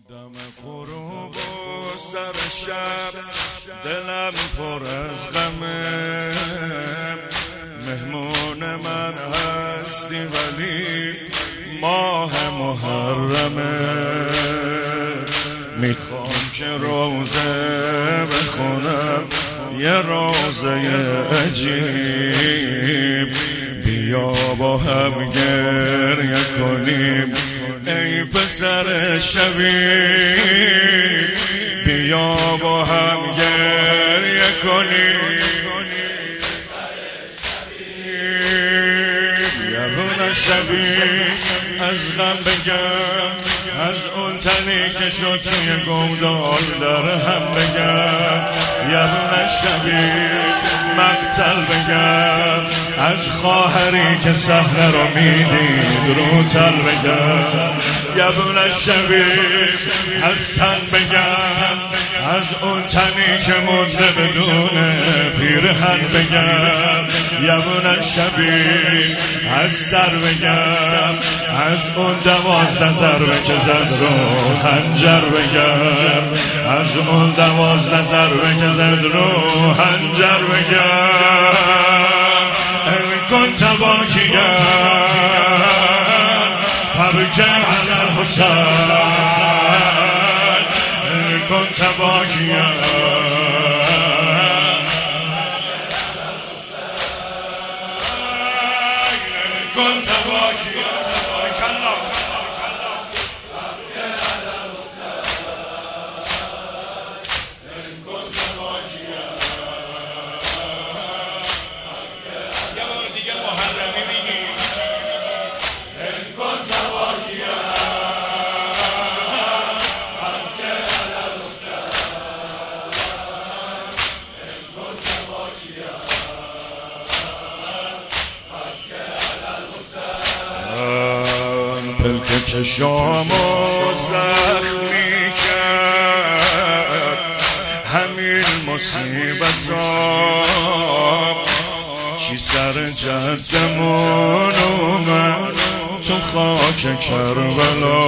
دم غروب و سر شب دلم پر از غمه، مهمون من هستی ولی ماه محرمه. میخوام که روزه بخونم، یه روزه عجیب، بیا با هم گریه کنیم ای پسر شبیب، بیا با هم گریه کنیم یبون شبیب. از غم بگم، از اون تنی که شد توی گودال در هم بگم، یبون شبیب. مقتل بگم، از خواهری که صحنه رو میدید رو تل بگم، یبون شبیب. از تن بگم، از اون تنی که مونده بدون پیرهن بگم، یبون شبیب. از سر بگم، از اون 12 ضربه که زد رو خنجر بگم، از اون 12 ضربه که زد رو خنجر بگم. ای کن تباکیه فبکه علی الحسین، ای کن تباکیه کن تباکیه پلک چشامو زخمی کرد همین مصیبتام، چی سر جدمون اومد تو خاک کربلا،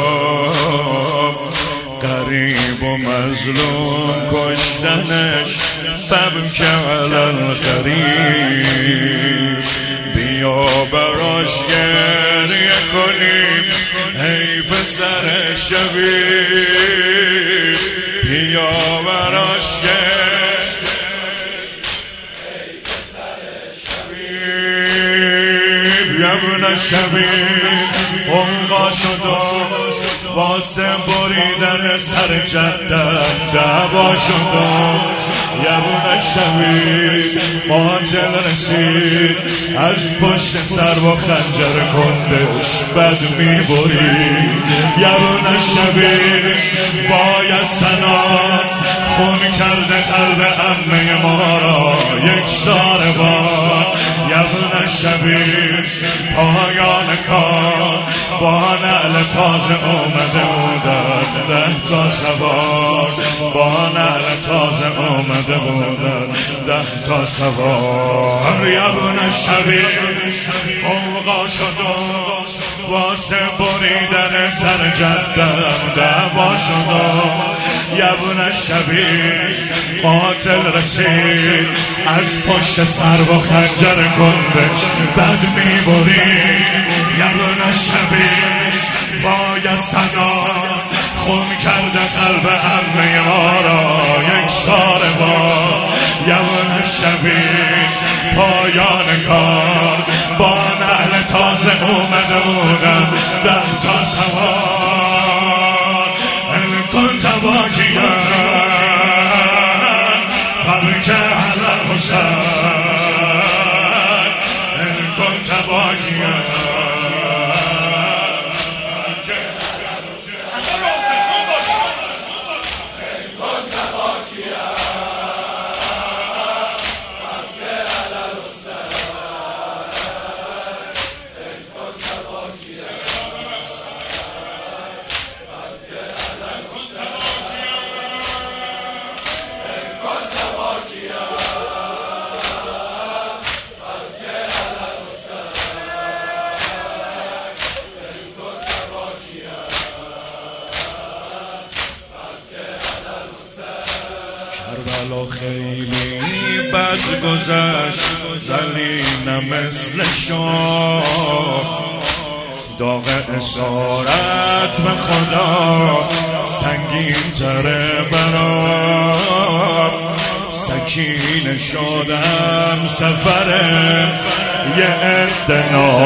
غریب و مظلوم کشتنش فبکه علی الغریب، بیا براش گریه کنیم ای پسر شبیب، بیا براش گریه ای پسر شبیب، یبون شبیب. اونقا شدم واسه بریدن سر جدت دعوا شدم، یبون شبیب. قاتل رسید از پشت سر با خنجر کندش بد میبرید، یبون شبیب. باید سنات خون کرده قلب عمه ما را یک سال بار، یبون شبیب. پایان کار با نعل تازه اومده بودن 10 تا سوار، با نعل تازه اومده بودن 10 تا سوار، یبون شبیب. اوقا شدم واسه بریدن سر جدم دعوا شدم، یبون شبیب. قاتل رسید از پشت سر و خنجر کندش بد میبرید، یبون شبیب. باید سنات خون کرده قلب عمه ما را یک سال بار، یبون شبیب. پایان کار با نعل تازه اومده بودم 10 تا سوار، کن تباکیه فبکه علی الحسین، کن تباکیه. کربلا خیلی بد گذشت ولی نه مثل شاه. داغ اسارت به خدا سنگین تره برام. سکینه شدم سفرم یه عده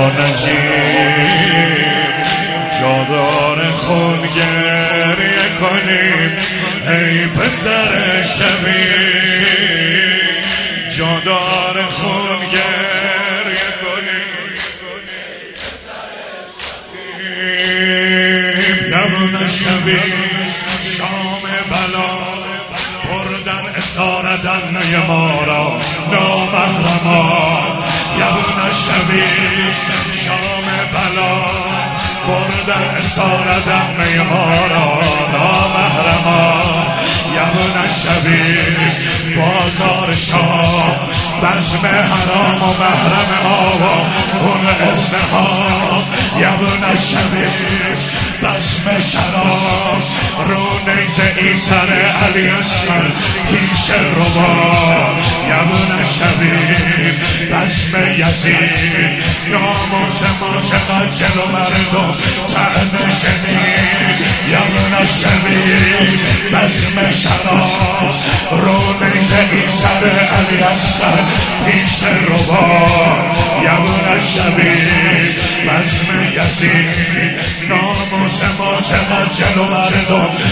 نانجیب. جادار خون گریه کنیم ای پسر شبیب. جادار خون گریه کنیم یبن شبیب. شام بلا بردن اساردن یمارا نامحرمان. یبن شبیب شام بلا بردن اساردن یمارا نامحرمان. یبن شبیب بازار شاه بزم حرام و محرم آوا اون ازدهام. یبن شبیب بزم شراب رو نیزه ایسر علی اصغر پیش روان. یبن شبیب بزم یزید ناموس ما چقدر جلو مردم طعنه شنید. یبن شبیب بزم شراب رو نیزه ایسر علی اصغر پیش روان. یبن شبیب بزم یزید ناموس ما چقدر جلو مردم